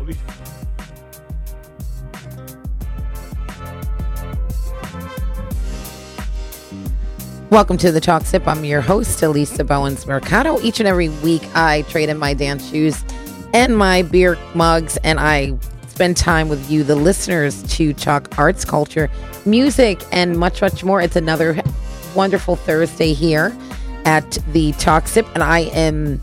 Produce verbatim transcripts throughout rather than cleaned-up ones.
movies. Welcome to the Talk Sip. I'm your host, Elisa Bowens Mercado. Each and every week, I trade in my dance shoes and my beer mugs, and I spend time with you, the listeners, to talk arts, culture, music, and much, much more. It's another wonderful Thursday here at the Talk Sip, and I am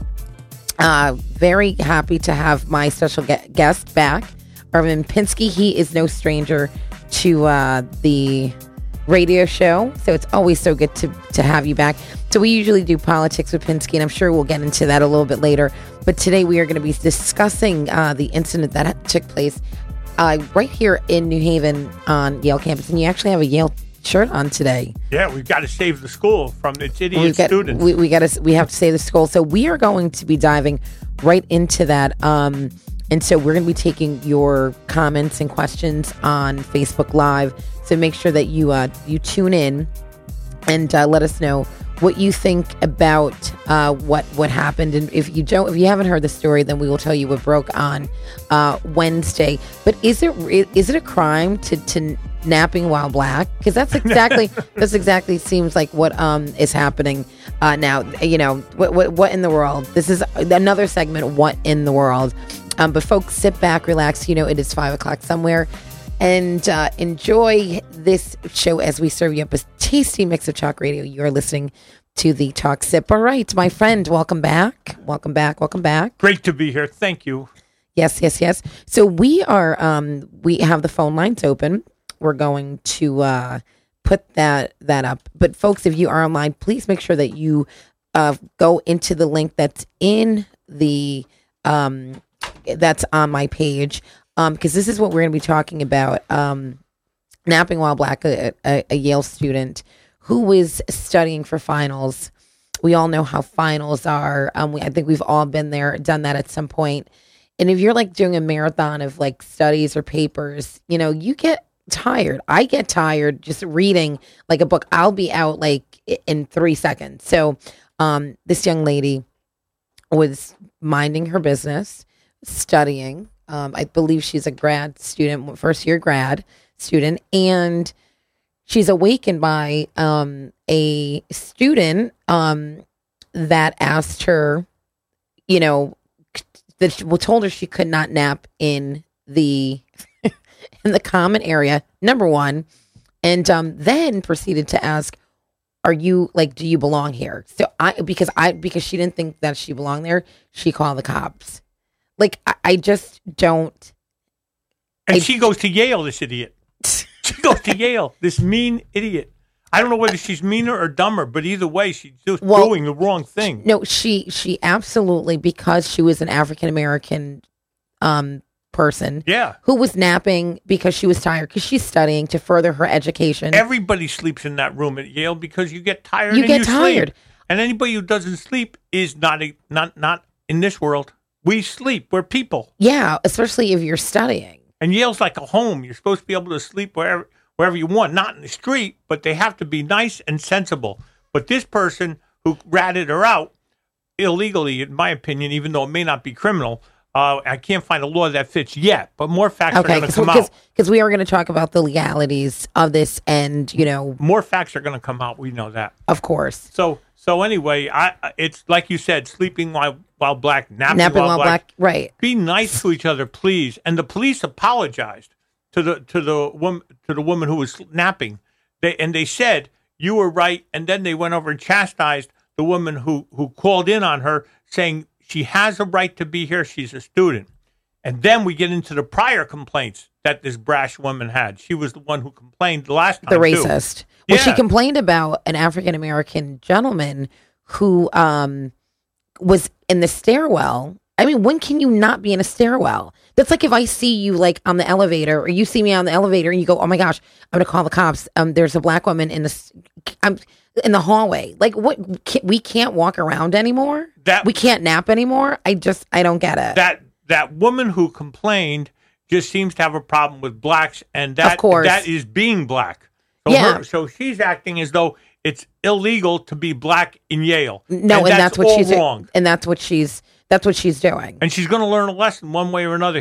uh, very happy to have my special ge- guest back, Armin Pinsky. He is no stranger to uh, the radio show, so it's always so good to, to have you back. So we usually do politics with Pinsky, and I'm sure we'll get into that a little bit later. But today we are going to be discussing uh, the incident that took place uh, right here in New Haven on Yale campus. And you actually have a Yale shirt on today. Yeah, we've got to save the school from its idiot We've got, students. We, we got to. We have to save the school. So we are going to be diving right into that. Um, and so we're going to be taking your comments and questions on Facebook Live. So make sure that you uh, you tune in and uh, let us know what you think about uh, what what happened. And if you don't, if you haven't heard the story, then we will tell you what broke on uh, Wednesday. But is it is it a crime to, to napping while black? Because that's exactly that's exactly seems like what um is happening uh, now. You know what, what what in the world? This is another segment. What in the world? Um, but folks, sit back, relax. You know it is five o'clock somewhere. And uh, enjoy this show as we serve you up a tasty mix of Chalk Radio. You're listening to the Talk Sip. All right, my friend, welcome back. Welcome back. Welcome back. Great to be here. Thank you. Yes, yes, yes. So we are, um, we have the phone lines open. We're going to uh, put that that up. But folks, if you are online, please make sure that you uh, go into the link that's in the, um, that's on my page. Um, because this is what we're going to be talking about. Um, napping while black, a, a, a Yale student who was studying for finals. We all know how finals are. Um, we, I think we've all been there, done that at some point. And if you're like doing a marathon of like studies or papers, you know, you get tired. I get tired just reading like a book. I'll be out like in three seconds. So um, this young lady was minding her business, studying. Um, I believe she's a grad student, first year grad student, and she's awakened by um, a student um, that asked her, you know, that she, well, told her she could not nap in the in the common area. Number one, and um, then proceeded to ask, "Are you like? Do you belong here?" So I because I because she didn't think that she belonged there, she called the cops. Like, I, I just don't. And I, she goes to Yale, this idiot. She goes to Yale, this mean idiot. I don't know whether she's meaner or dumber, but either way, she's just well, doing the wrong thing. No, she she absolutely, because she was an African-American um, person yeah. who was napping because she was tired, because she's studying to further her education. Everybody sleeps in that room at Yale because you get tired you and get you tired. sleep. And anybody who doesn't sleep is not a, not not in this world. We sleep. We're people. Yeah, especially if you're studying. And Yale's like a home. You're supposed to be able to sleep wherever wherever you want, not in the street, but they have to be nice and sensible. But this person who ratted her out illegally, in my opinion, even though it may not be criminal, uh, I can't find a law that fits yet. But more facts okay, are going to come cause, out. Because we are going to talk about the legalities of this, and, you know. More facts are going to come out. We know that. Of course. So so anyway, I it's like you said, sleeping while while black, napping, napping while, while black. black. Right. Be nice to each other, please. And the police apologized to the to the woman to the woman who was napping. They and they said you were right. And then they went over and chastised the woman who who called in on her, saying she has a right to be here. She's a student. And then we get into the prior complaints that this brash woman had. She was the one who complained the last time. The racist. Too. Well, yeah. she complained about an African-American gentleman who um, was in the stairwell. I mean, when can you not be in a stairwell? That's like if I see you like on the elevator, or you see me on the elevator and you go, "Oh my gosh, I'm going to call the cops. Um, there's a black woman in the, I'm in the hallway." Like, what? We can't walk around anymore. That we can't nap anymore. I just, I don't get it. That that woman who complained just seems to have a problem with blacks, and that of course. that is being black. So yeah. Her, so she's acting as though it's illegal to be black in Yale. No, and, and that's, that's what all she's wrong. And that's what she's that's what she's doing. And she's going to learn a lesson one way or another here.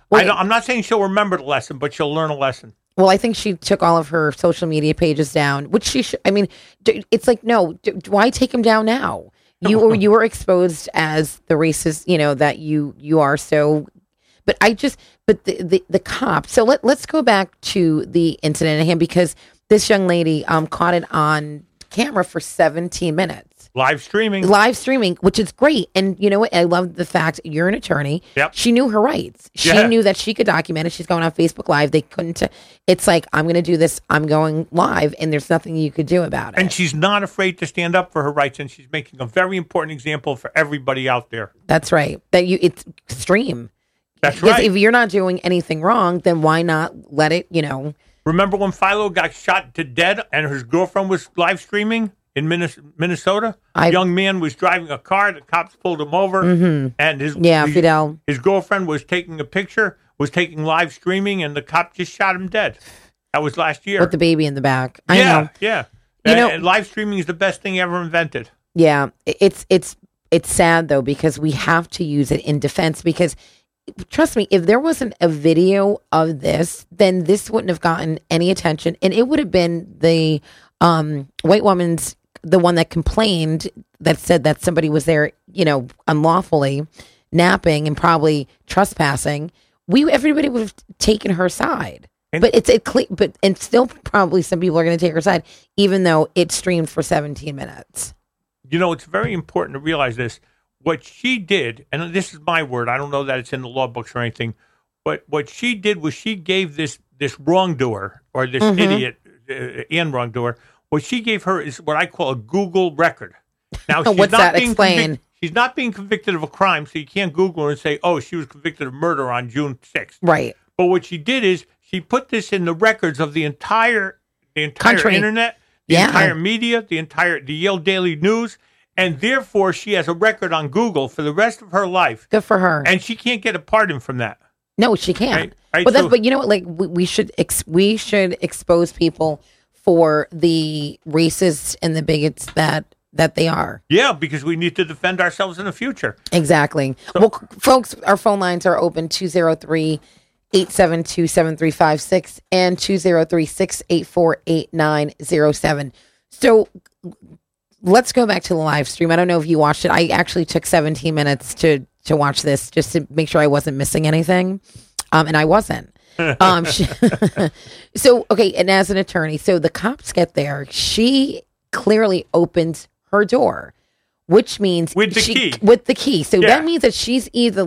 Well, I don't, I'm not saying she'll remember the lesson, but she'll learn a lesson. Well, I think she took all of her social media pages down, which she should. I mean, d- it's like, no, d- why take them down now? You were you were exposed as the racist, you know, that you you are. So, but I just, but the the, the cop. So let let's go back to the incident at hand, because this young lady um caught it on camera for seventeen minutes. Live streaming. Live streaming, which is great. And you know what? I love the fact you're an attorney. Yep. She knew her rights. She Yeah. knew that she could document it. She's going on Facebook Live. They couldn't. It's like, I'm going to do this. I'm going live, and there's nothing you could do about it. And she's not afraid to stand up for her rights, and she's making a very important example for everybody out there. That's right. That you, it's extreme. That's Because right. if you're not doing anything wrong, then why not let it, you know? Remember when Philo got shot to death and his girlfriend was live streaming in Minnes- Minnesota? I- A young man was driving a car. The cops pulled him over, and his Yeah, his, Fidel. his girlfriend was taking a picture, was taking live streaming, and the cop just shot him dead. That was last year. With the baby in the back. I yeah, know. yeah. You Uh, know- and live streaming is the best thing ever invented. Yeah, it's it's it's sad though, because we have to use it in defense. Because trust me, if there wasn't a video of this, then this wouldn't have gotten any attention, and it would have been the um, white woman's, the one that complained, that said that somebody was there, you know, unlawfully napping and probably trespassing. We everybody would have taken her side. And- but it's it, cle- but and still probably some people are going to take her side, even though it streamed for seventeen minutes. You know, it's very important to realize this. What she did, and this is my word, I don't know that it's in the law books or anything, but what she did was she gave this this wrongdoer, or this Mm-hmm. idiot uh, and wrongdoer, what she gave her is what I call a Google record. Now, she's What's not that? being Explain. convic- she's not being convicted of a crime, so you can't Google her and say, oh, she was convicted of murder on June sixth. Right. But what she did is she put this in the records of the entire the entire Country. internet, the Yeah. entire media, the entire the Yale Daily News, and therefore she has a record on Google for the rest of her life, Good for her. and she can't get a pardon from that. No, she can't. Right, right, but that's so- but you know what? Like we, we should ex- we should expose people for the racists and the bigots that that they are. Yeah, because we need to defend ourselves in the future. Exactly. Well, c- folks, our phone lines are open two zero three, eight seven two, seven three five six and two zero three, six eight four, eight nine zero seven. So let's go back to the live stream. I don't know if you watched it. I actually took seventeen minutes to to watch this just to make sure I wasn't missing anything. Um, and I wasn't. um, she, so, okay. And as an attorney, so the cops get there. She clearly opens her door, which means With the she, key. with the key. So Yeah. that means that she's either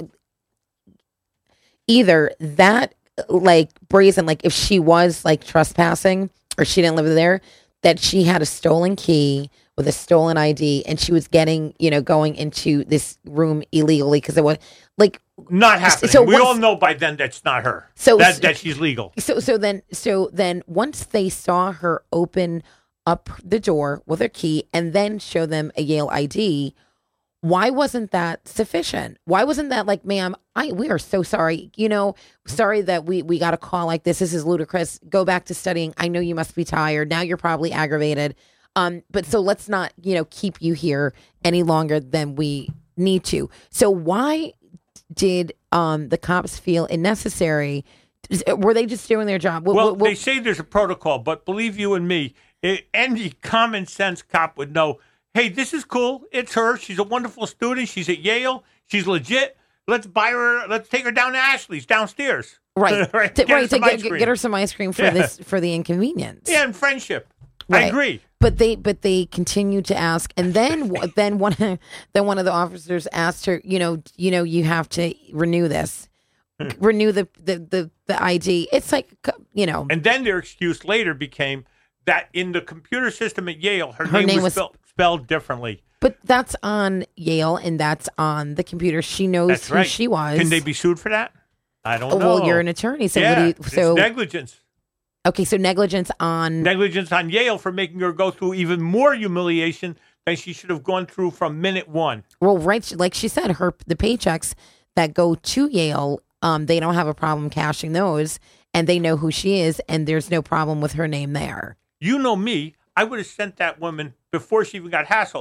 either that like brazen, like if she was like trespassing or she didn't live there, that she had a stolen key with a stolen I D and she was getting, you know, going into this room illegally because it was like, Not happening. So we once- all know by then that's not her. So- that, that she's legal. so, so then, so then once they saw her open up the door with her key and then show them a Yale I D, why wasn't that sufficient? Why wasn't that like, ma'am, I we are so sorry. You know, sorry that we we got a call like this. This is ludicrous. Go back to studying. I know you must be tired. Now you're probably aggravated. Um, but so let's not, you know, keep you here any longer than we need to. So why did um the cops feel it necessary? Were they just doing their job? What- Well, what- what- they say there's a protocol, but believe you and me, eh, any common sense cop would know, hey, this is cool. It's her. She's a wonderful student. She's at Yale. She's legit. Let's buy her. Let's take her down to Ashley's downstairs. right, right. to, Get her right, to some get, ice get, cream. get her some ice cream for Yeah. this for the inconvenience. Yeah, and friendship. I Right. agree. But they but they continue to ask, and then then one then one of the officers asked her, you know, you know, you have to renew this, renew the, the the the I D. It's like, you know, And then their excuse later became that in the computer system at Yale, her, Her name, name was, was- spelled, spelled differently. but that's on Yale and that's on the computer. She knows That's who right. she was. Can they be sued for that? I don't Oh, know. well, you're an attorney, so yeah, what do you, it's so negligence. okay, so negligence on Negligence on Yale for making her go through even more humiliation than she should have gone through from minute one. well, right, like she said, her the paychecks that go to Yale, um, they don't have a problem cashing those, and they know who she is, and there's no problem with her name there. You know me, I would have sent that woman, before she even got hassled,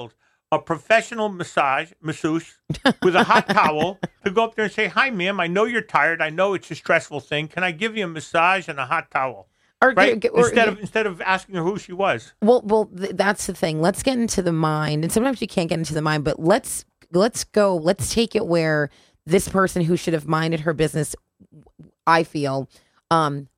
a professional massage masseuse with a hot towel to go up there and say, "Hi, ma'am. I know you're tired. I know it's a stressful thing. Can I give you a massage and a hot towel?" Or, right? or, instead of instead of asking her who she was. Well, well, th- that's the thing. Let's get into the mind, and sometimes you can't get into the mind, but let's let's go. Let's take it where this person who should have minded her business, I feel. Um,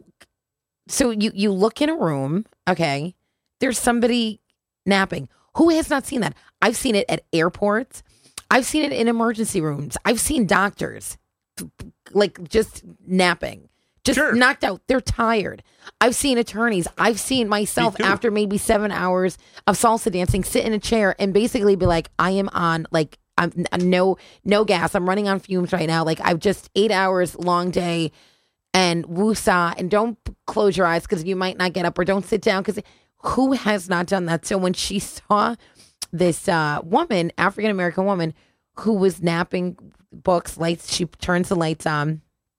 so you you look in a room, okay? There's somebody napping. Who has not seen that? I've seen it at airports. I've seen it in emergency rooms. I've seen doctors like just napping, just sure. knocked out. They're tired. I've seen attorneys. I've seen myself after maybe seven hours of salsa dancing, sit in a chair and basically be like, I am on like, I'm no, no gas. I'm running on fumes right now. Like I've just eight hours long day and woosah, and don't close your eyes because you might not get up, or don't sit down because who has not done that? So when she saw this uh, woman, African-American woman, who was napping, books, lights, she turns the lights on.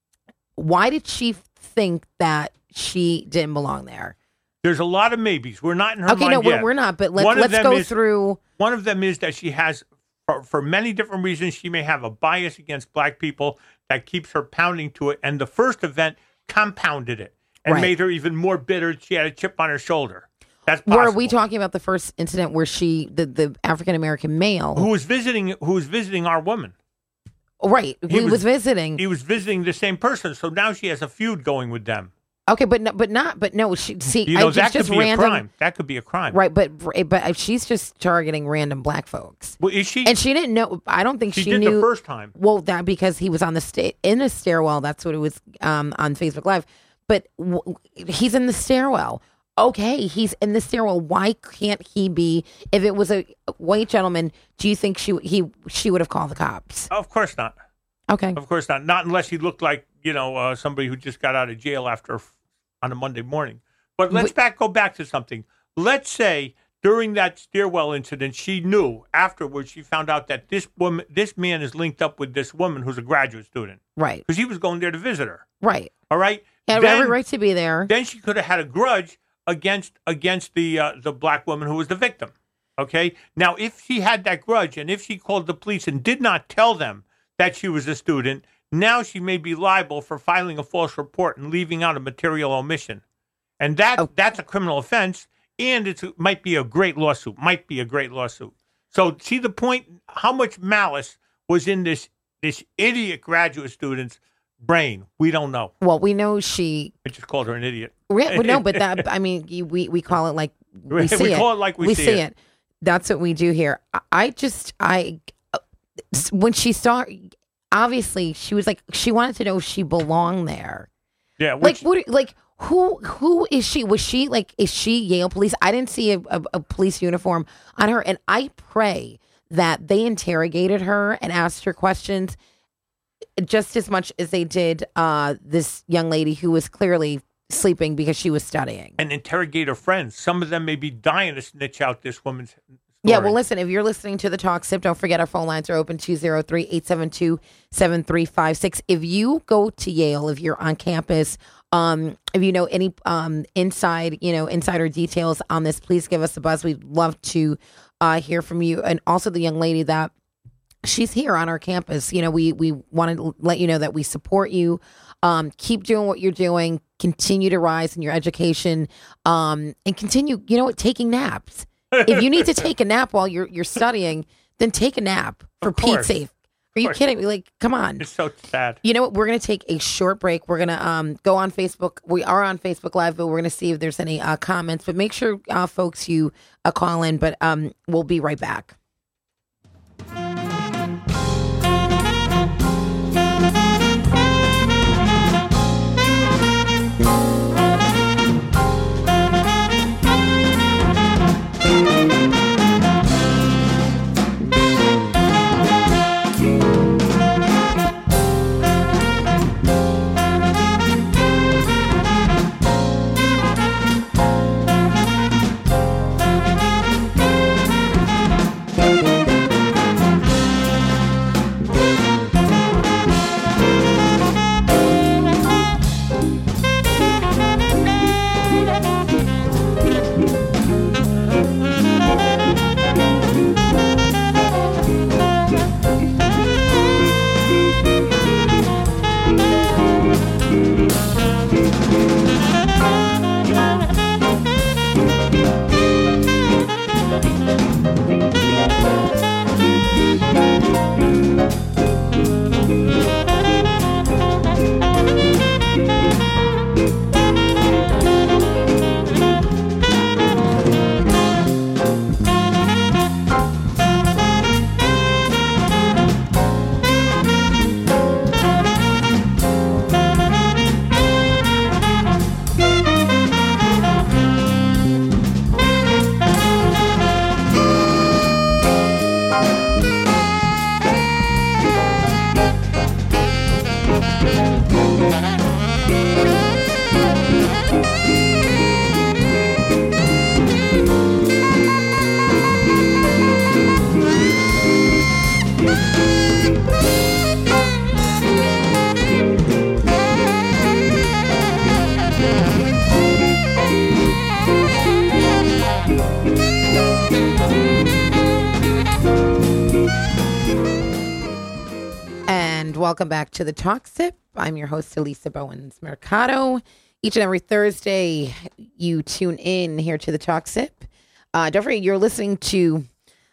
Why did she think that she didn't belong there? There's a lot of maybes. We're not in her okay, mind no, yet. we're, we're not, but let's, let's go is, through. One of them is that she has, for, for many different reasons, she may have a bias against black people that keeps her pounding to it. And the first event compounded it and right. made her even more bitter. She had a chip on her shoulder. That's possible. Were we talking about the first incident where she, the, the African-American male. Who was visiting, who was visiting our woman. Right. He, he was, was visiting. He was visiting the same person. So now she has a feud going with them. Okay, but no, but not, but no. She see, you know, I, that just could be random, a crime. That could be a crime, right? But but she's just targeting random black folks. Well, is she? And she didn't know. I don't think she, she did knew the first time. Well, that because he was on the sta- in a stairwell. That's what it was um, on Facebook Live. But w- he's in the stairwell. Okay, he's in the stairwell. Why can't he be? If it was a white gentleman, do you think she he she would have called the cops? Of course not. Okay, of course not. Not unless he looked like you know uh, somebody who just got out of jail after. On a Monday morning. But let's Wait. back go back to something. Let's say during that stairwell incident, she knew afterwards, she found out that this woman, this man is linked up with this woman who's a graduate student. Right. Because he was going there to visit her. Right. All right. He had then, every right to be there. Then she could have had a grudge against against the uh, the black woman who was the victim. Okay. Now, if she had that grudge and if she called the police and did not tell them that she was a student, now she may be liable for filing a false report and leaving out a material omission. And that oh. that's a criminal offense, and it might be a great lawsuit, might be a great lawsuit. So see the point, how much malice was in this this idiot graduate student's brain? We don't know. Well, we know she... I just called her an idiot. Yeah, well, no, but that, I mean, we, we call it like we see we it. call it like we, we see, see it. it. That's what we do here. I just, I, when she saw... Obviously, she was like, she wanted to know if she belonged there. Yeah. Which, like, what, like, who, who is she? Was she like, is she Yale police? I didn't see a, a, a police uniform on her. And I pray that they interrogated her and asked her questions just as much as they did uh, this young lady who was clearly sleeping because she was studying. And interrogate her friends. Some of them may be dying to snitch out this woman's story. Yeah, well, listen, if you're listening to the Talk Sip, don't forget our phone lines are open, two oh three, eight seven two, seven three five six. If you go to Yale, if you're on campus, um, if you know any um, inside, you know, insider details on this, please give us a buzz. We'd love to uh, hear from you. And also the young lady that she's here on our campus. You know, we, we want to let you know that we support you. Um, keep doing what you're doing. Continue to rise in your education um, and continue, you know what, taking naps. If you need to take a nap while you're you're studying, then take a nap for Pete's sake. Are you kidding me? Like, come on. It's so sad. You know what? We're going to take a short break. We're going to um go on Facebook. We are on Facebook Live, but we're going to see if there's any uh, comments. But make sure, uh, folks, you uh, call in. But um, we'll be right back. And welcome back to the Talk Sip. I'm your host, Elisa Bowens Mercado. Each and every Thursday, you tune in here to the Talk Sip. Uh, don't forget, you're listening to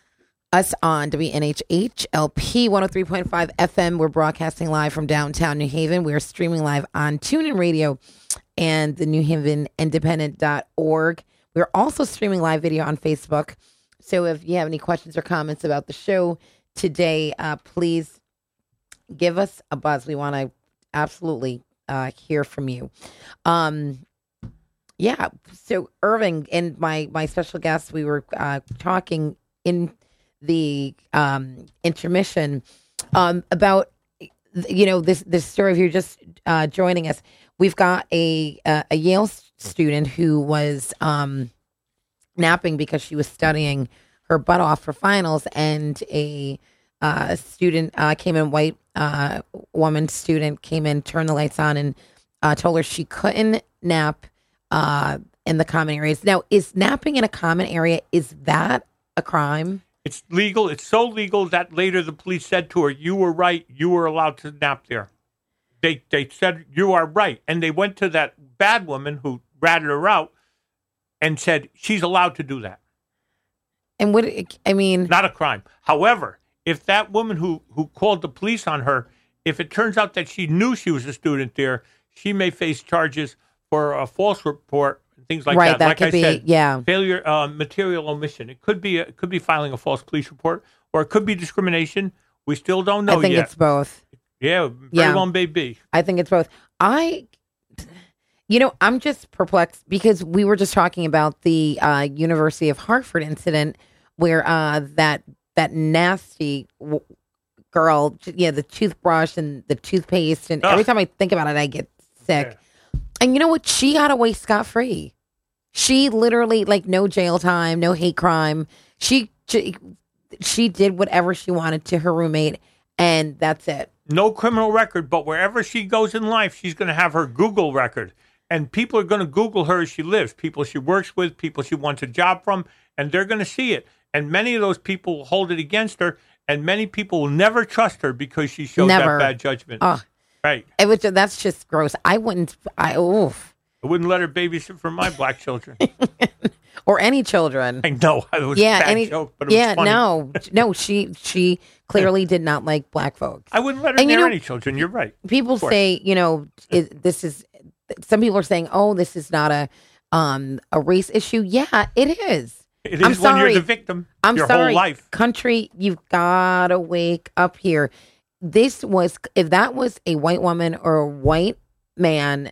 us on W N H H L P one oh three point five F M. We're broadcasting live from downtown New Haven. We are streaming live on TuneIn Radio and the New Haven Independent dot org. We're also streaming live video on Facebook. So if you have any questions or comments about the show today, uh, please give us a buzz. We want to absolutely uh, hear from you. Um, yeah. So Irving and my, my special guest, we were uh, talking in the um, intermission um, about, you know, this, this story. If you're just uh, joining us, we've got a, a, a Yale student who was um, napping because she was studying her butt off for finals, and a uh, student uh, came in, white uh, woman student came in, turned the lights on, and uh, told her she couldn't nap uh, in the common areas. Now, is napping in a common area, is that a crime? It's legal. It's so legal that later the police said to her, "You were right. You were allowed to nap there." They they said, "You are right," and they went to that bad woman who ratted her out and said she's allowed to do that. And what, I mean... Not a crime. However, if that woman who, who called the police on her, if it turns out that she knew she was a student there, she may face charges for a false report, things like right, that. that Like could I be, said, yeah. failure, uh, material omission. It could be a, it could be filing a false police report, or it could be discrimination. We still don't know yet. I think yet. it's both. Yeah, very yeah. well may be. I think it's both. I... You know, I'm just perplexed because we were just talking about the uh, University of Hartford incident where uh, that that nasty w- girl, yeah, the toothbrush and the toothpaste, and Ugh. every time I think about it, I get sick. Yeah. And you know what? She got away scot free. She literally, like, no jail time, no hate crime. She, she she did whatever she wanted to her roommate, and that's it. No criminal record, but wherever she goes in life, she's going to have her Google record. And people are going to Google her as she lives, people she works with, people she wants a job from, and they're going to see it. And many of those people will hold it against her, and many people will never trust her because she showed never. that bad judgment. Oh, right. It was, that's just gross. I wouldn't, I, oof. I wouldn't let her babysit for my black children. Or any children. I know. It was yeah, a bad any, joke, but it yeah, was funny. no, no, she, she clearly did not like black folks. I wouldn't let her and near you know, any children. You're right. People say, you know, it, this is, some people are saying, oh, this is not a um, a race issue. Yeah, it is. It is I'm when sorry. you're the victim I'm your sorry. whole life. Country, you've got to wake up here. This was, if that was a white woman or a white man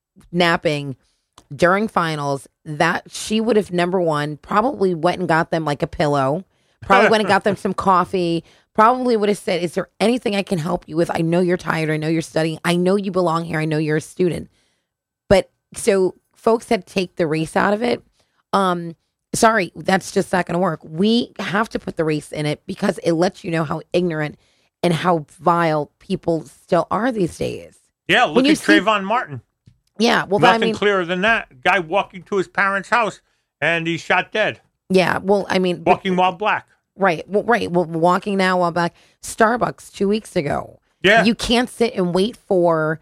napping during finals, that she would have, number one, probably went and got them like a pillow, probably went and got them some coffee, probably would have said, is there anything I can help you with? I know you're tired. I know you're studying. I know you belong here. I know you're a student. But so folks that take the race out of it, um, sorry, that's just not going to work. We have to put the race in it because it lets you know how ignorant and how vile people still are these days. Yeah, look When at you see- Trayvon Martin. Yeah, well, Nothing I mean, clearer than that. Guy walking to his parents' house and he's shot dead. yeah, well, I mean, Walking while black. right, well, right, well, walking now while back Starbucks two weeks ago. Yeah. You can't sit and wait for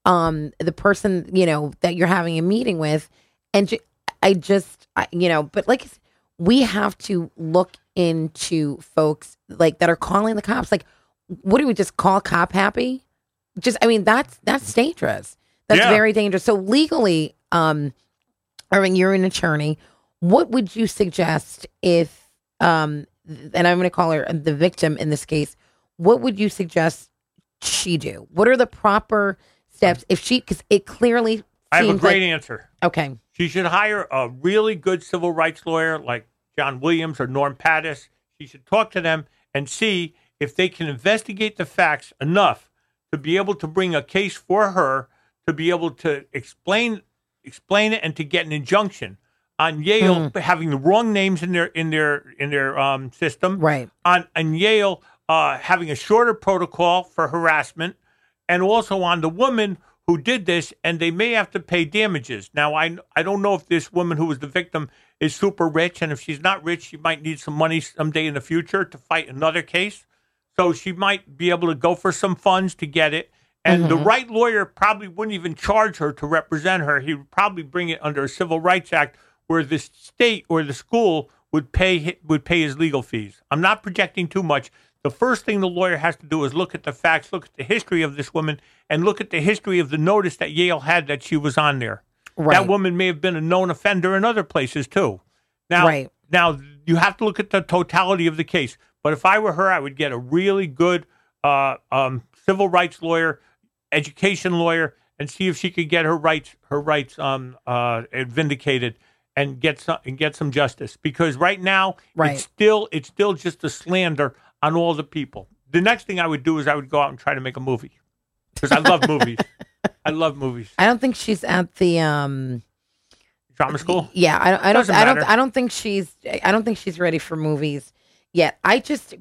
um the person, you know, that you're having a meeting with, and ju- I just, I, you know, but like we have to look into folks like that are calling the cops. Like, what do we just call cop happy? Just, I mean, that's that's dangerous. That's Yeah. very dangerous. So legally, um, Irving, you're an attorney. What would you suggest if, um, and I'm going to call her the victim in this case, what would you suggest she do? What are the proper steps if she, because it clearly I have a seems great like, answer. okay, She should hire a really good civil rights lawyer like John Williams or Norm Pattis. She should talk to them and see if they can investigate the facts enough to be able to bring a case for her, to be able to explain explain it, and to get an injunction on Yale Mm. having the wrong names in their in their in their um, system. right. On on Yale uh, having a shorter protocol for harassment, and also on the woman who did this, and they may have to pay damages. Now, I I don't know if this woman who was the victim is super rich, and if she's not rich, she might need some money someday in the future to fight another case. So she might be able to go for some funds to get it. And Mm-hmm. the right lawyer probably wouldn't even charge her to represent her. He would probably bring it under a Civil Rights Act where the state or the school would pay would pay his legal fees. I'm not projecting too much. The first thing the lawyer has to do is look at the facts, look at the history of this woman, and look at the history of the notice that Yale had that she was on there. Right. That woman may have been a known offender in other places too. Now, Right. now you have to look at the totality of the case. But if I were her, I would get a really good uh, um, civil rights lawyer, education lawyer, and see if she could get her rights her rights um, uh, vindicated and get some and get some justice. Because right now, Right. it's still it's still just a slander on all the people. The next thing I would do is I would go out and try to make a movie because I love movies. I love movies. I don't think she's at the um Drama school. yeah, I don't I don't Doesn't I don't matter. I don't think she's I don't think she's ready for movies yet. I just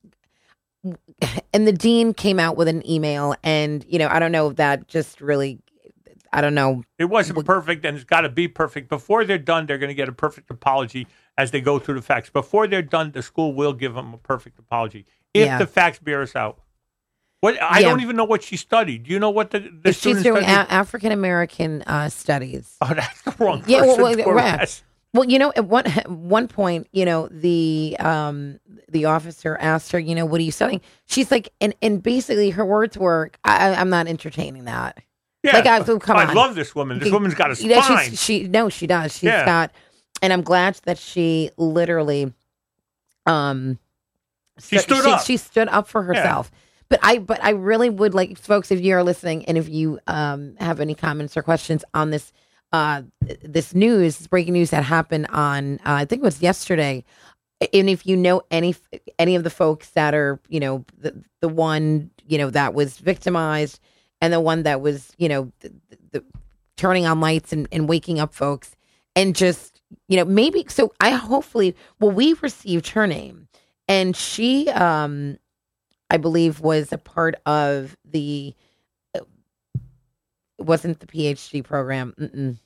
and the dean came out with an email, and you know, I don't know if that just really I don't know. It wasn't perfect, and it's got to be perfect. Before they're done, they're going to get a perfect apology as they go through the facts. Before they're done, the school will give them a perfect apology if Yeah. the facts bear us out. What I Yeah. don't even know what she studied. Do you know what the, the If she's student doing studied? a- African American uh, studies. Oh, that's the wrong person. Yeah, well, well, to right. arrest. Well, you know, at one at one point, you know, the um the officer asked her, you know, what are you studying? She's like, and and basically her words were, I, I'm not entertaining that. Yeah, Like, I- so come I on. love this woman. This woman's got a spine. Yeah, she's, she no, she does. She's Yeah. got, and I'm glad that she literally, um, She stu- stood she, up. She stood up for herself. But I, but I really would like, folks, if you are listening, and if you um have any comments or questions on this, uh, this news, this breaking news that happened on, uh, I think it was yesterday. And if you know any any of the folks that are, you know, the the one, you know, that was victimized, and the one that was, you know, the, the, turning on lights and, and waking up folks, and just, you know, maybe, so I hopefully, well, we received her name, and she, um, I believe, was a part of the, it wasn't the PhD program.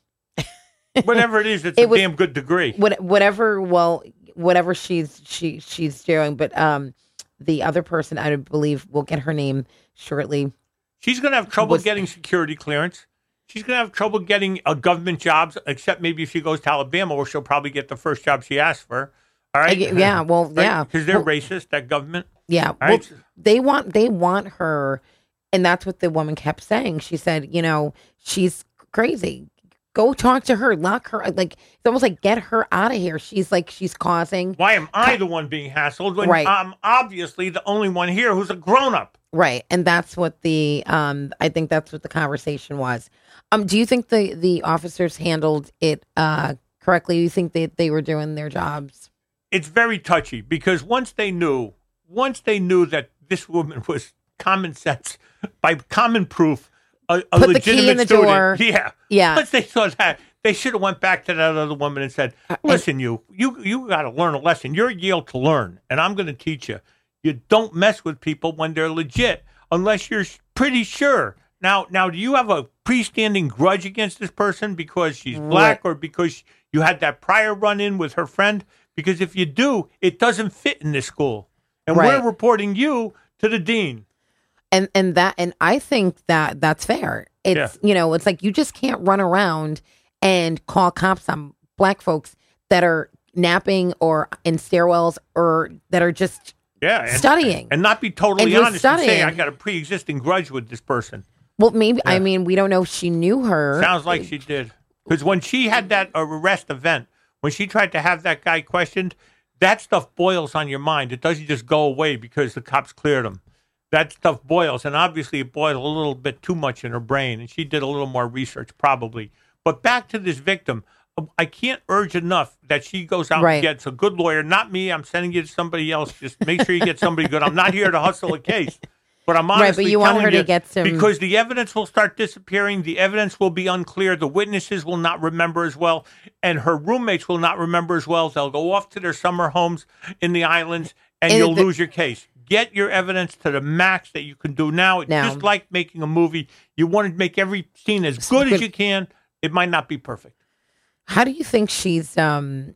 Mm-mm. Whatever it is, it's It a was- damn good degree. What, whatever, well, whatever she's, she, she's doing, but, um, the other person, I believe, will get her name shortly. She's going to have trouble was- getting security clearance. She's going to have trouble getting a government jobs, except maybe if she goes to Alabama, where she'll probably get the first job she asks for. All right. Uh, yeah, well, yeah. Because they're Well, racist, that government. Yeah, All well, right. they want they want her, and that's what the woman kept saying. She said, you know, she's crazy. Go talk to her, lock her. Like, it's almost like, get her out of here. She's like, she's causing. Why am I the one being hassled when Right. I'm obviously the only one here who's a grown up? Right, and that's what the um. I think that's what the conversation was. Um, do you think the the officers handled it uh correctly? Do you think they they were doing their jobs? It's very touchy because once they knew, once they knew that this woman was common sense, by common proof, a, a Put the key legitimate in the student. door. Yeah, Yeah. Once they saw that, they should have went back to that other woman and said, "Listen, you, you, you got to learn a lesson. You're at Yale to learn, and I'm going to teach you. You don't mess with people when they're legit, unless you're pretty sure." Now, now, do you have a pre-standing grudge against this person because she's black, or because you had that prior run-in with her friend? Because if you do, it doesn't fit in this school, and Right. we're reporting you to the dean. And and that and I think that that's fair. It's you know, it's like you just can't run around and call cops on black folks that are napping or in stairwells or that are just Yeah, and, studying. and not be totally And you're honest and say studying. I got a pre-existing grudge with this person. Well, maybe I Yeah. mean we don't know if she knew her. Sounds like she did. Because when she had that arrest event, when she tried to have that guy questioned, that stuff boils on your mind. It doesn't just go away because the cops cleared him. That stuff boils, and obviously it boiled a little bit too much in her brain, and she did a little more research probably. But back to this victim, I can't urge enough that she goes out Right. and gets a good lawyer. Not me. I'm sending you to somebody else. Just make sure you get somebody good. I'm not here to hustle a case. But I'm Right, but honestly you want telling her to you, get some- because the evidence will start disappearing. The evidence will be unclear. The witnesses will not remember as well, and her roommates will not remember as well. They'll go off to their summer homes in the islands, and, And you'll the- lose your case. Get your evidence to the max that you can do now. It's Now. just like making a movie. You want to make every scene as good as good. you can. It might not be perfect. How do you think she's um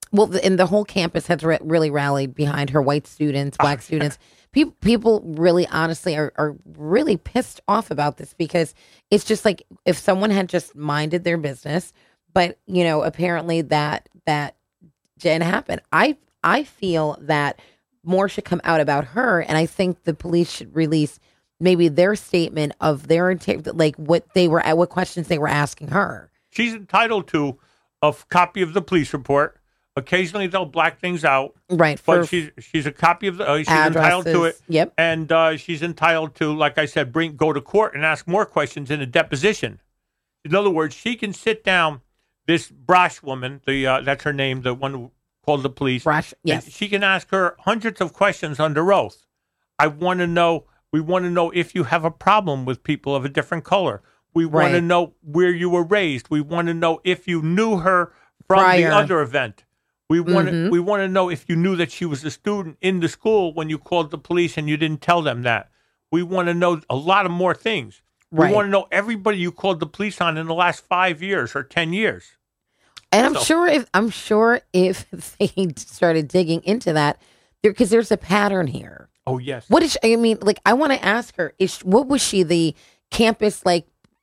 well, the, and the whole campus has re- really rallied behind her. White students, black oh, students. People, people really, honestly, are, are really pissed off about this because it's just like if someone had just minded their business, but you know, apparently that that didn't happen. I I feel that more should come out about her, and I think the police should release maybe their statement of their like what they were what questions they were asking her. She's entitled to a f- copy of the police report. Occasionally they'll black things out, right? But she's she's a copy of the. Uh, she's addresses, entitled to it. Yep, and uh, she's entitled to, like I said, bring go to court and ask more questions in a deposition. In other words, she can sit down. This Brosh woman, the uh, that's her name, the one who called the police. Brosh, yes. She can ask her hundreds of questions under oath. I want to know. We want to know if you have a problem with people of a different color. We want right. to know where you were raised. We want to know if you knew her from Prior. the other event. We want mm-hmm. to, we want to know if you knew that she was a student in the school when you called the police and you didn't tell them that. We want to know a lot of more things. Right. We want to know everybody you called the police on in the last five years or ten years. And I'm so. sure if I'm sure if they started digging into that, there because there's a pattern here. Oh yes. What is she, I mean? Like I want to ask her: Is she, what was she the campus like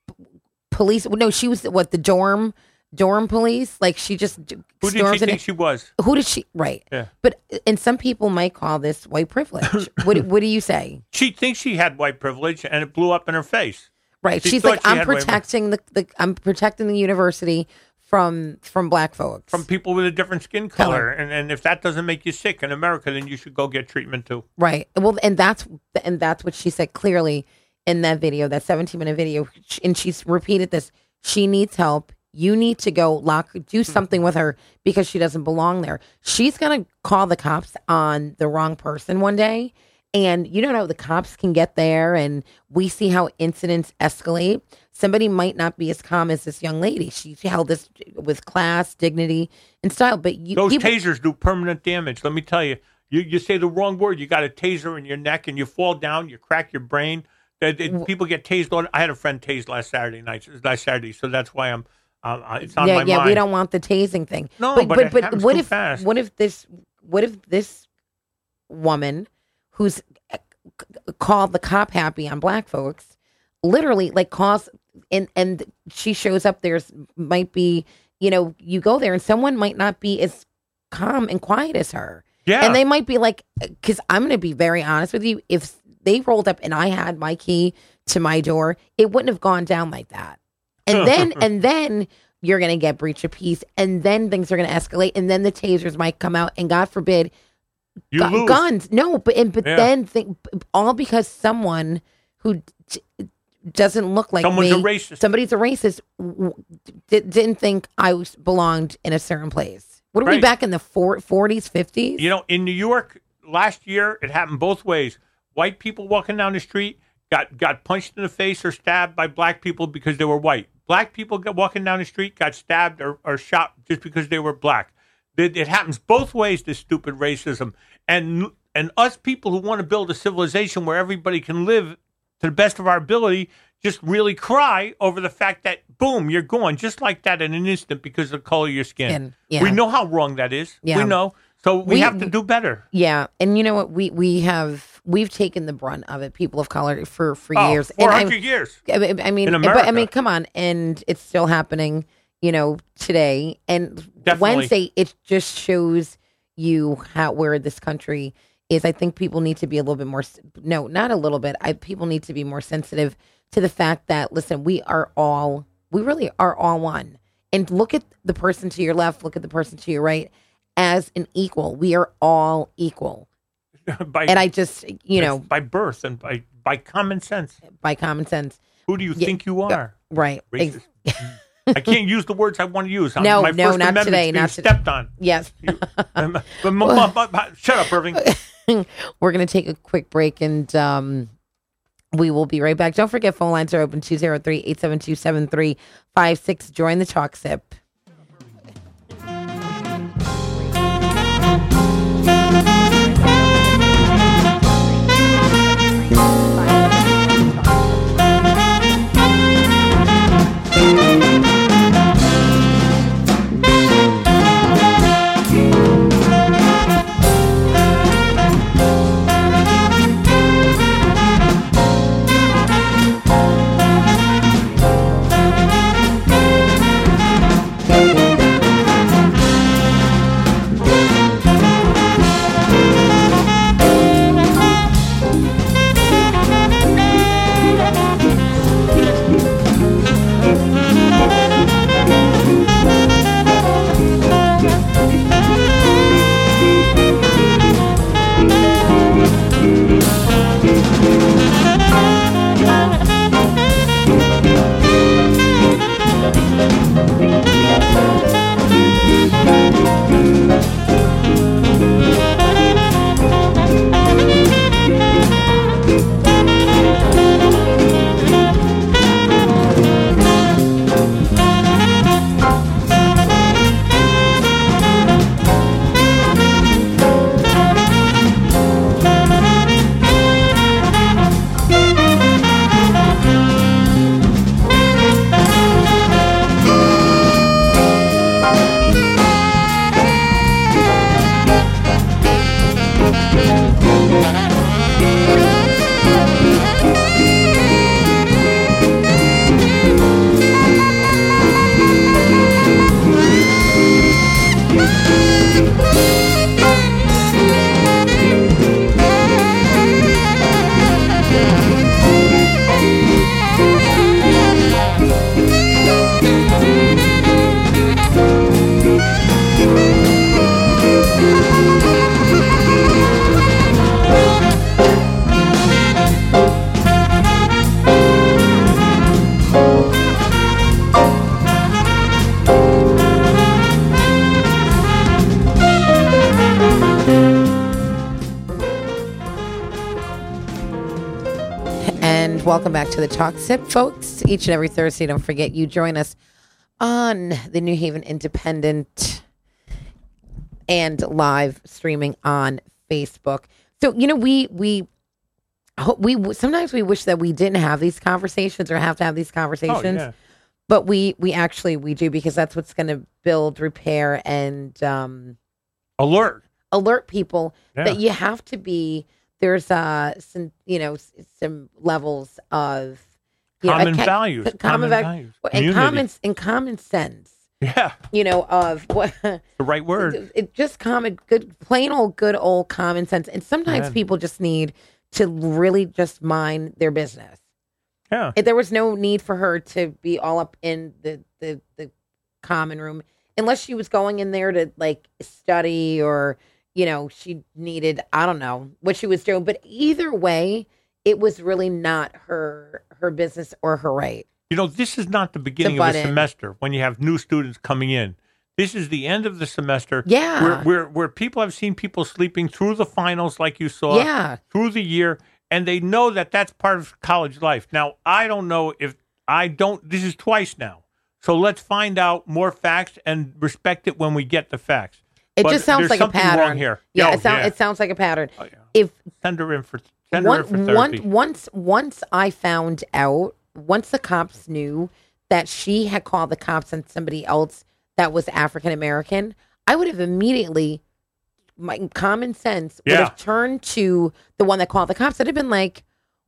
police? No, she was what the dorm dorm police. Like she just who did she think it, she was? Who did she? Right. Yeah. But and some people might call this white privilege. what What do you say? She thinks she had white privilege, and it blew up in her face. Right. She She's like, she I'm protecting the, the I'm protecting the university. From from black folks. From people with a different skin color. color. And and if that doesn't make you sick in America, then you should go get treatment too. Right. Well, and that's and that's what she said clearly in that video, that seventeen minute video. And she's repeated this. She needs help. You need to go lock, do something with her because she doesn't belong there. She's going to call the cops on the wrong person one day. And you don't know, the cops can get there and we see how incidents escalate. Somebody might not be as calm as this young lady. She held this with class, dignity, and style. But you, those people, tasers do permanent damage. Let me tell you. You you say the wrong word, you got a taser in your neck, and you fall down. You crack your brain. It, it, people get tased on. I had a friend tased last Saturday night, last Saturday, so that's why I'm. Uh, it's on yeah, my yeah. mind. We don't want the tasing thing. No, but but, but, it but happens what too if fast. what if this what if this woman who's called the cop happy on black folks, literally like calls and and she shows up. There's might be you know you go there and someone might not be as calm and quiet as her. Yeah, and they might be like, because I'm going to be very honest with you, if they rolled up and I had my key to my door, it wouldn't have gone down like that. And then and then you're going to get breach of peace, and then things are going to escalate, and then the tasers might come out, and God forbid. You Gu- lose. Guns, no, but and, but Yeah. then think all because someone who d- doesn't look like Someone's me, a racist. somebody's a racist, w- d- didn't think I was belonged in a certain place. What are we Right. back in the four- forties, fifties? You know, in New York last year, it happened both ways. White people walking down the street got, got punched in the face or stabbed by black people because they were white. Black people got, walking down the street got stabbed or, or shot just because they were black. It, it happens both ways, this stupid racism. And and us people who want to build a civilization where everybody can live to the best of our ability just really cry over the fact that, boom, you're gone just like that in an instant because of the color of your skin. And, yeah. We know how wrong that is. Yeah. We know. So we, We- have to do better. Yeah, and you know what? We we have we've taken the brunt of it, people of color, for for Oh, years. four And hundred I'm- years. I mean, I mean, In but I America. mean, come on, and it's still happening, you know, today. And Definitely. Wednesday, it just shows you how where this country is. I think people need to be a little bit more. No, not a little bit. I people need to be more sensitive to the fact that listen, we are all, we really are all one. And look at the person to your left. Look at the person to your right as an equal. We are all equal. by, And I just, you know, by birth and by, by common sense. by common sense, Who do you Yeah. think you are? right? Racist. Ex- I can't use the words I want to use. No, My no, First not Amendment's today, being not today. stepped on. Yes. Um, but m- m- m- m- shut up, Irving. We're going to take a quick break and um, we will be right back. Don't forget, phone lines are open two oh three, eight seven two, seven three five six. Join the Talk Sip. and welcome back to the Talk Sip, folks. Each and every Thursday, don't forget you join us on the New Haven Independent and live streaming on Facebook. So, you know, we we we sometimes we wish that we didn't have these conversations or have to have these conversations, oh, yeah. but we we actually we do, because that's what's going to build, repair, and um, alert alert people yeah. that you have to be. There's uh some you know some levels of you common know, a, values, common, common va- values, and common and common sense. Yeah, you know of what the right word. It, it just common good, plain old good old common sense. And sometimes Man. people just need to really just mind their business. Yeah, If there was no need for her to be all up in the the the common room, unless she was going in there to like study, or you know, she needed, I don't know what she was doing. But either way, it was really not her her business or her right. You know, this is not the beginning of a semester when you have new students coming in. This is the end of the semester. Yeah. Where, where, where people have seen people sleeping through the finals, like you saw, yeah. through the year, and they know that that's part of college life. Now, I don't know if I don't, this is twice now. So let's find out more facts and respect it when we get the facts. It But just sounds like a pattern. Wrong here. Yeah, Oh, it, sound, yeah. it sounds like a pattern. Oh, yeah. If send her in for send her one, in for therapy. one, once once I found out, once the cops knew that she had called the cops on somebody else that was African American, I would have immediately, my common sense would Yeah. have turned to the one that called the cops. I'd have been like,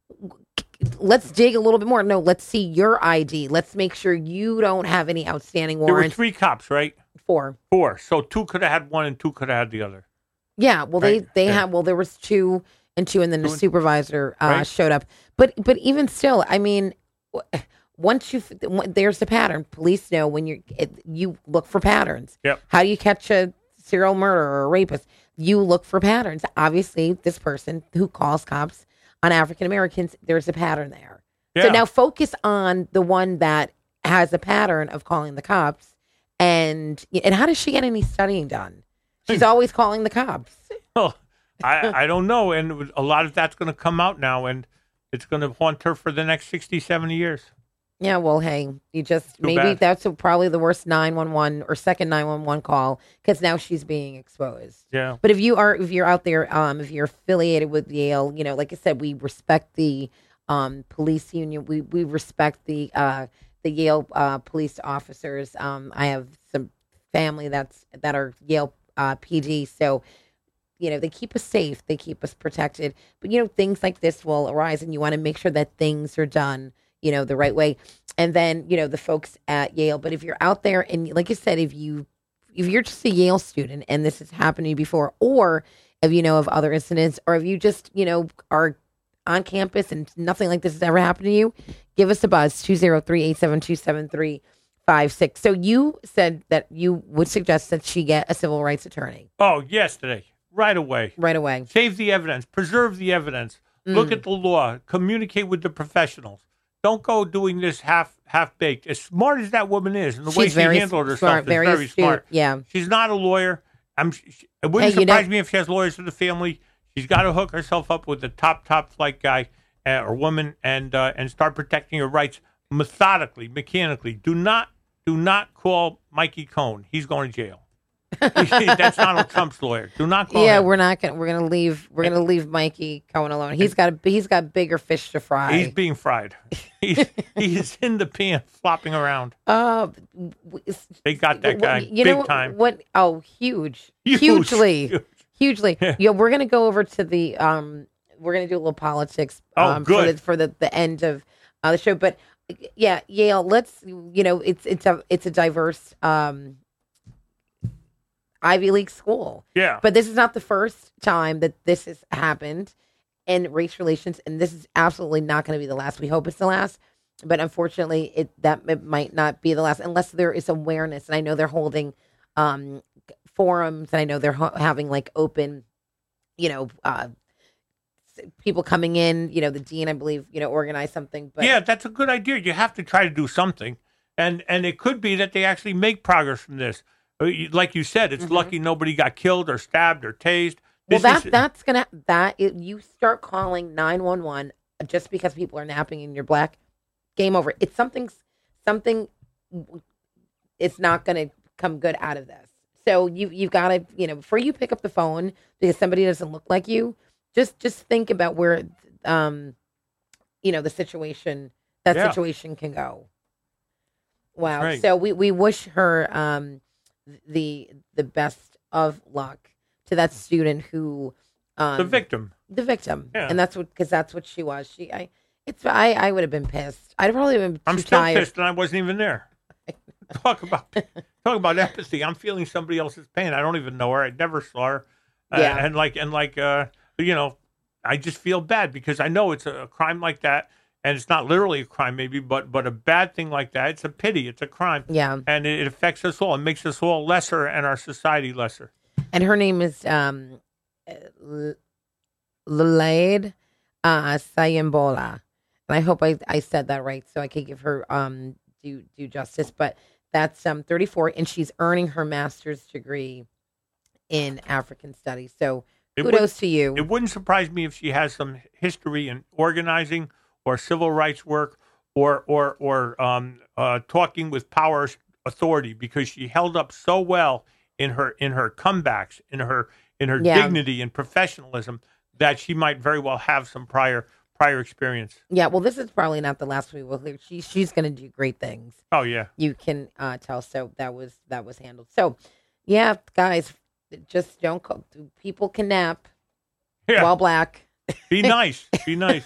let's dig a little bit more. No, let's see your I D. Let's make sure you don't have any outstanding There were warrants. three cops, right? Four. Four. So two could have had one and two could have had the other. Yeah, well, Right. they they Yeah. had well, there was two and two, and then the Two and- supervisor uh, Right. showed up. But but even still, I mean, w- once you f- there's the pattern. Police know when you're it, you look for patterns. Yep. How do you catch a serial murderer or a rapist? You look for patterns. Obviously, this person who calls cops on African Americans, there's a pattern there. So Yeah. now focus on the one that has a pattern of calling the cops. And and how does she get any studying done? She's always calling the cops. Oh, I, I don't know. And a lot of that's going to come out now, and it's going to haunt her for the next sixty, seventy years. Yeah, well, hey, you just Too maybe bad. that's a, probably the worst nine one one or second nine one one call, because now she's being exposed. Yeah. But if you are, if you're out there, um, if you're affiliated with Yale, you know, like I said, we respect the um, police union. We we respect the uh, the Yale uh, police officers. Um, I have some family that's that are Yale uh, P D, so you know they keep us safe, they keep us protected. But you know things like this will arise, and you want to make sure that things are done, you know, the right way. And then you know the folks at Yale. But if you're out there, and like I said, if you if you're just a Yale student and this has happened to you before, or if you know of other incidents, or if you just you know are on campus and nothing like this has ever happened to you, give us a buzz, two oh three, eight seven two, seven three five six. So you said that you would suggest that she get a civil rights attorney. Oh, yesterday, right away. Right away. Save the evidence, preserve the evidence, Mm. look at the law, communicate with the professionals. Don't go doing this half half baked. As smart as that woman is, and the way She's she very handled herself smart, is very very, astute. smart. Yeah. She's not a lawyer. I'm. She, it wouldn't Hey, you surprise know- me if she has lawyers in the family. She's got to hook herself up with the top top flight guy uh, or woman, and uh, and start protecting her rights methodically, mechanically. Do not do not call Mikey Cohn. He's going to jail. That's Donald Trump's lawyer. Do not call Yeah, him. we're not gonna we're gonna leave we're gonna leave Mikey Cohen alone. He's got a, he's got bigger fish to fry. He's being fried. He's he's in the pan, flopping around. uh, They got that guy you big know time. what? Oh, huge, Huge. hugely, Huge. hugely. Yeah. Yeah, we're gonna go over to the um, we're gonna do a little politics. Oh, um, For good. the, for the the end of uh, the show, but yeah, Yale. Let's you know, it's it's a it's a diverse um. Ivy League school. Yeah. But this is not the first time that this has happened in race relations, and this is absolutely not going to be the last. We hope it's the last, but unfortunately, it that it might not be the last unless there is awareness. And I know they're holding um, forums, and I know they're ho- having like open, you know, uh, people coming in. You know, the dean, I believe, you know, organized something. But Yeah, that's a good idea. You have to try to do something. And and it could be that they actually make progress from this. Uh, you- Like you said, it's Mhm. lucky nobody got killed or stabbed or tased. well, This that is- that's gonna that it, you start calling nine one one just because people are napping and you're black, game over. It's something, something. It's not going to come good out of this. So you you've got to, you know, before you pick up the phone because somebody doesn't look like you, just just think about where, um, you know, the situation that Yeah. situation can go. Wow. right. So we, we wish her um the the best of luck to that student who um The victim. the victim, Yeah. and that's what because that's what she was. She I it's I I would have been pissed. I'd probably been too I'm still tired. pissed and I wasn't even there. Talk about talk about empathy. I'm feeling somebody else's pain. I don't even know her. I never saw her. Uh, Yeah. and like and like uh, you know, I just feel bad because I know it's a, a crime like that, and it's not literally a crime, maybe, but but a bad thing like that. It's a pity. It's a crime. Yeah, And it, it affects us all. It makes us all lesser and our society lesser. and her name is um, L- Lalaide uh, Sayambola, and I hope I, I said that right so I could give her um due due justice. But that's um thirty-four, and she's earning her master's degree in African studies. So It kudos would- to you. It wouldn't surprise me if she has some history in organizing or civil rights work or or or um, uh, talking with power authority because she held up so well in her in her comebacks, in her in her Yeah. dignity and professionalism that she might very well have some prior prior experience. Yeah, well, this is probably not the last we will hear. She, she's going to do great things. Oh yeah, You can uh, tell. So that was that was handled. So, yeah, guys, just don't. Co- people can nap yeah. while black. Be nice, be nice.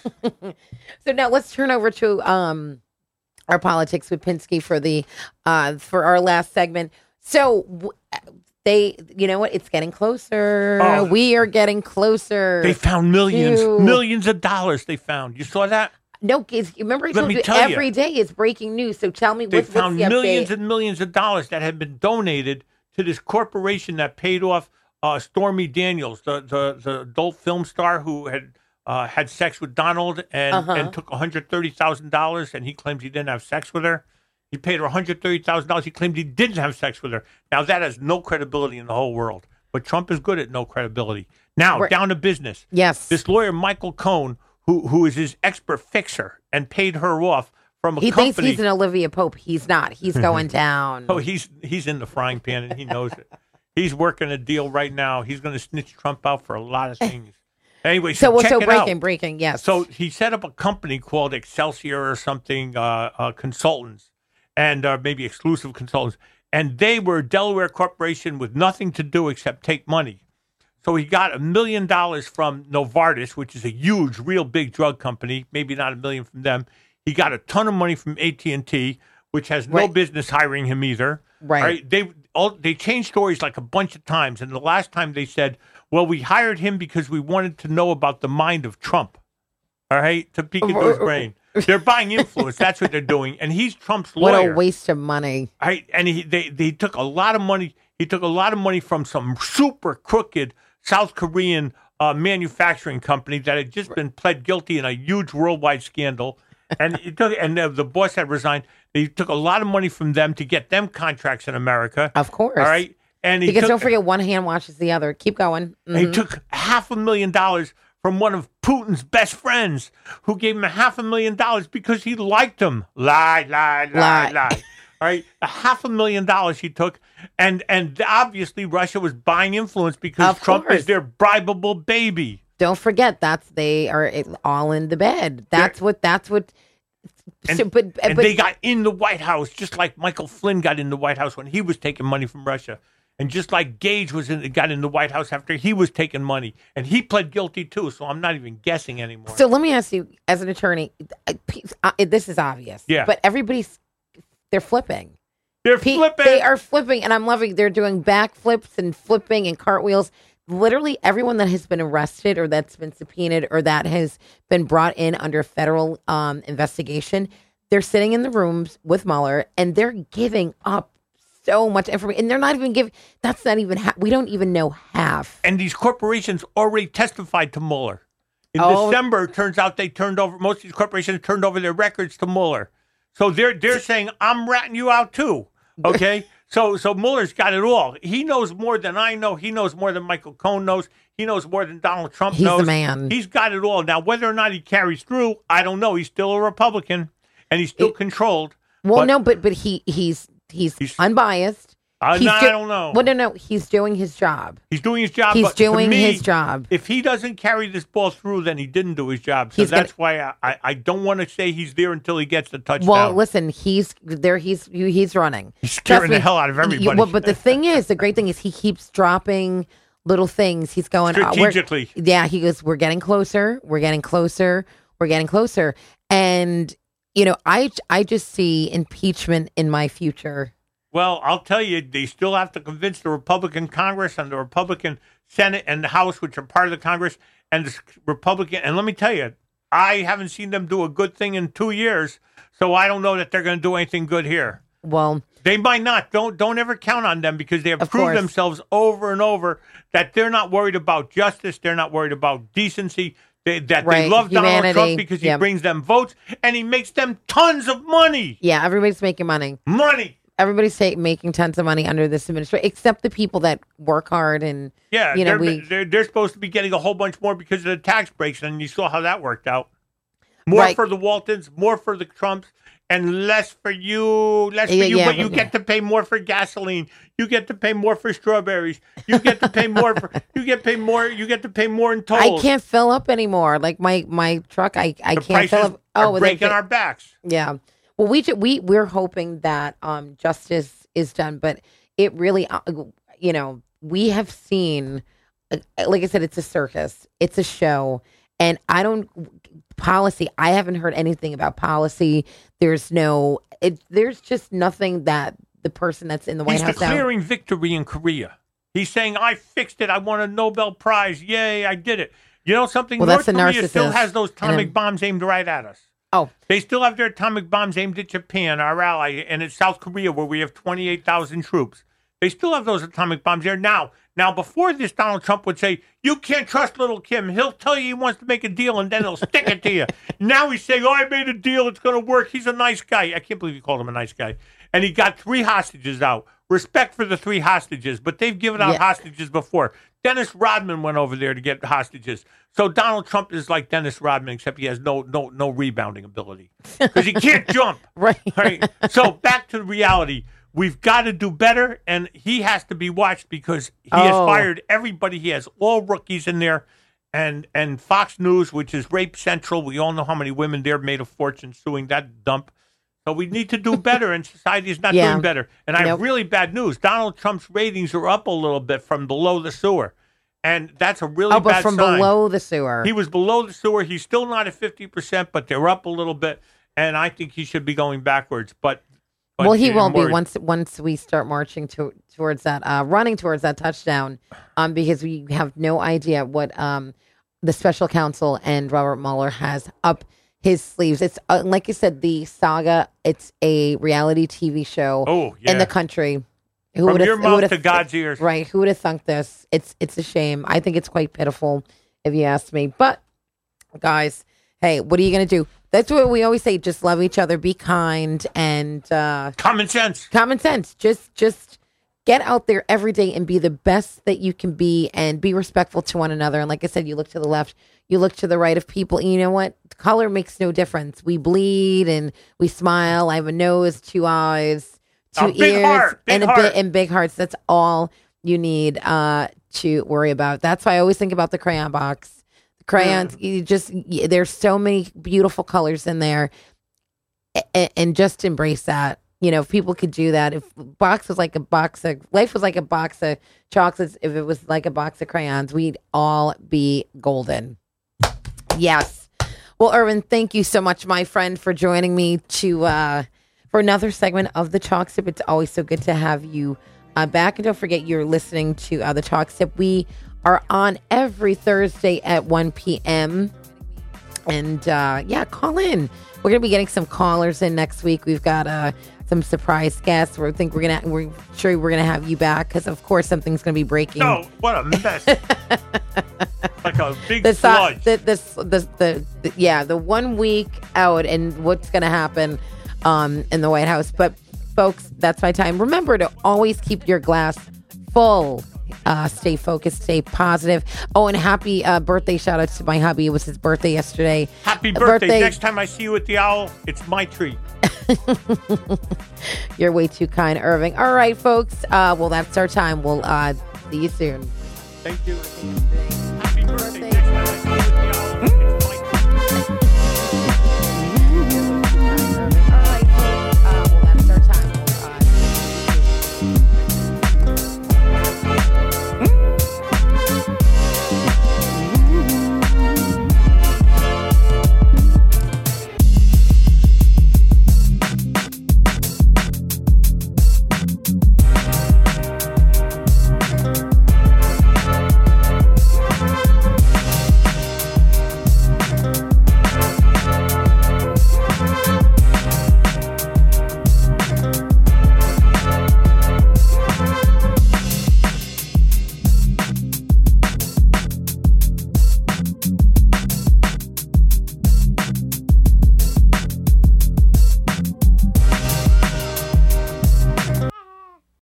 So now let's turn over to um, our politics with Pinsky for the uh, for our last segment. So w- they, you know what? It's getting closer. Oh. We are getting closer. They found millions, Ew. millions of dollars. They found. You saw that? no, it's, remember I Let told me you tell you. every day is breaking news. So tell me They what's, found what's the millions update? and millions of dollars that had been donated to this corporation that paid off uh, Stormy Daniels, the, the the adult film star who had uh, had sex with Donald and, Uh-huh. and took one hundred thirty thousand dollars, and he claims he didn't have sex with her. He paid her one hundred thirty thousand dollars. He claimed he didn't have sex with her. Now, that has no credibility in the whole world. But Trump is good at no credibility. Now, We're- down to business. Yes. This lawyer, Michael Cohen, who who is his expert fixer and paid her off from a He company. thinks he's an Olivia Pope. He's not. He's going down. Oh, he's he's in the frying pan and he knows it. He's working a deal right now. He's going to snitch Trump out for a lot of things. Anyway, so, so, check so it breaking, out. breaking. Yes. So he set up a company called Excelsior or something, uh, uh, consultants, and uh, maybe exclusive consultants. And they were a Delaware corporation with nothing to do except take money. So he got a million dollars from Novartis, which is a huge, real big drug company. Maybe not a million from them. He got a ton of money from A T and T, which has no Right. business hiring him either. Right. They all they changed stories like a bunch of times, and the last time they said, "Well, we hired him because we wanted to know about the mind of Trump." All right, to peek into his brain. They're buying influence. That's what they're doing, and he's Trump's what lawyer. a waste of money. Right, and he they they took a lot of money. He took a lot of money from some super crooked South Korean uh, manufacturing company that had just been pled guilty in a huge worldwide scandal. And it took, and uh, the boss had resigned. He took a lot of money from them to get them contracts in America. Of course. All right, and he Because took, don't forget, one hand washes the other. Keep going. and he Mhm. took half a million dollars from one of Putin's best friends, who gave him a half a million dollars because he liked him. Lie, lie, lie, Lie. lie. All right, a half a million dollars he took, and and obviously Russia was buying influence because Of Trump course. is their bribable baby. Don't forget that's they are all in the bed. That's what. That's what. And, so, but and but they got in the White House just like Michael Flynn got in the White House when he was taking money from Russia, and just like Gage was in got in the White House after he was taking money, and he pled guilty too. So I'm not even guessing anymore. so let me ask you, as an attorney, uh, uh, this is obvious. Yeah. But everybody's they're flipping. They're Pe- flipping. They are flipping, and I'm loving. They're doing backflips and flipping and cartwheels. Literally, everyone that has been arrested or that's been subpoenaed or that has been brought in under federal um, investigation, they're sitting in the rooms with Mueller, and they're giving up so much information, and they're not even giving. That's not even. Ha- we don't even know half. And these corporations already testified to Mueller. In Oh. December, it turns out they turned over, most of these corporations turned over their records to Mueller. So they're they're saying, I'm ratting you out too. Okay? So so Mueller's got it all. He knows more than I know. He knows more than Michael Cohen knows. He knows more than Donald Trump He's knows. the man. He's got it all. Now, whether or not he carries through, I don't know. He's still a Republican, and he's still it, controlled. Well, but, no, but but he he's he's, he's unbiased. Uh, he's no, do- I don't know. Well, no, no, he's doing his job. He's doing his job. He's but to doing me, his job. If he doesn't carry this ball through, then he didn't do his job. So He's that's gonna, why I, I, I don't want to say he's there until he gets the touchdown. Well, listen, he's there. He's he's running. He's scaring Trust me, the hell out of everybody. He, well, but the thing is, the great thing is, he keeps dropping little things. He's going strategically. Uh, yeah, he goes, "We're getting closer. We're getting closer. We're getting closer." And you know, I I just see impeachment in my future. Well, I'll tell you, they still have to convince the Republican Congress and the Republican Senate and the House, which are part of the Congress, and the Republican. And let me tell you, I haven't seen them do a good thing in two years, so I don't know that they're going to do anything good here. Well, they might not. Don't don't ever count on them because they have Of proved course. themselves over and over that they're not worried about justice. They're not worried about decency. They, that Right. they love Humanity. Donald Trump because he Yep. brings them votes and he makes them tons of money. yeah, everybody's making money. Money. Everybody's take, making tons of money under this administration, except the people that work hard and Yeah, you know they're, we. they're they're supposed to be getting a whole bunch more because of the tax breaks, and you saw how that worked out. More Right. for the Waltons, more for the Trumps, and less for you, less for Yeah, you. yeah, but you yeah. get to pay more for gasoline. You get to pay more for strawberries. You get to pay more for. You get pay more. You get to pay more in tolls. I can't fill up anymore. Like my my truck, I I The can't fill prices up. are well, breaking they- our backs. Yeah. Well, we ju- we we're hoping that um, justice is done, but it really, uh, you know, we have seen, uh, like I said, it's a circus, it's a show, and I don't policy. I haven't heard anything about policy. There's no, it, there's just nothing that the person that's in the White He's House now- declaring victory in Korea. He's saying, "I fixed it. I won a Nobel Prize. Yay! I did it." You know something? Well, North that's a Korea still narcissist. has those atomic And- bombs aimed right at us. Oh, They still have their atomic bombs aimed at Japan, our ally, and at South Korea, where we have twenty-eight thousand troops. They still have those atomic bombs there now. Now, before this, Donald Trump would say, "You can't trust little Kim. He'll tell you he wants to make a deal, and then he'll stick it to you." Now he's saying, "Oh, I made a deal. It's going to work. He's a nice guy." I can't believe he called him a nice guy. And he got three hostages out. Respect for the three hostages, but they've given out Yeah. hostages before. Dennis Rodman went over there to get hostages. So Donald Trump is like Dennis Rodman, except he has no no no rebounding ability because he can't jump. right. Right. So back to reality. We've got to do better, and he has to be watched because he has Oh. fired everybody. He has all rookies in there, and and Fox News, which is Rape Central. We all know how many women there made a fortune suing that dump. So we need to do better, and society is not Yeah. doing better. And I have Nope. really bad news. Donald Trump's ratings are up a little bit from below the sewer, and that's a really Oh, but bad from sign. below the sewer. He was below the sewer. He's still not at fifty percent, but they're up a little bit, and I think he should be going backwards. But, but well, he I'm will be worried. once once we start marching to, towards that, uh, running towards that touchdown, um, because we have no idea what um, the special counsel and Robert Mueller has up his sleeves. It's uh, like you said, the saga. It's a reality T V show Oh, yeah. in the country. Who From would've- your who mouth would've- to God's ears. Right? Who would have thunk this? It's it's a shame. I think it's quite pitiful, if you ask me. But guys, hey, what are you gonna do? That's what we always say. Just love each other, be kind, and uh, Common sense. common sense. Just just get out there every day and be the best that you can be, and be respectful to one another. And like I said, you look to the left, you look to the right of people. And you know what? Color makes no difference. We bleed and we smile. I have a nose, two eyes, two A big ears, heart, big and a heart. bit and big hearts. That's all you need uh, to worry about. That's why I always think about the crayon box. The crayons, you just y- there's so many beautiful colors in there, and, and just embrace that. You know, if people could do that, if box was like a box of life was like a box of chocolates, if it was like a box of crayons, we'd all be golden. Yes. Well, Irvin, thank you so much, my friend, for joining me to uh, for another segment of the Chalk Sip. It's always so good to have you uh, back, and don't forget you're listening to uh, the Chalk Sip. We are on every Thursday at one p.m. And uh, yeah, call in. We're gonna be getting some callers in next week. We've got uh, some surprise guests. We think we're gonna we're sure we're gonna have you back because of course something's gonna be breaking. No, what a mess. Like a big the, sludge. the, the, the, the, the yeah the one week out and what's gonna happen um, in the White House. But folks, that's my time. Remember to always keep your glass full. Uh, stay focused, stay positive. Oh, and happy uh, birthday shout out to my hubby. It was his birthday yesterday. Happy birthday. birthday. Next time I see you at the Owl, it's my treat. You're way too kind, Irving. All right, folks. Uh, well, that's our time. We'll uh, see you soon. Thank you.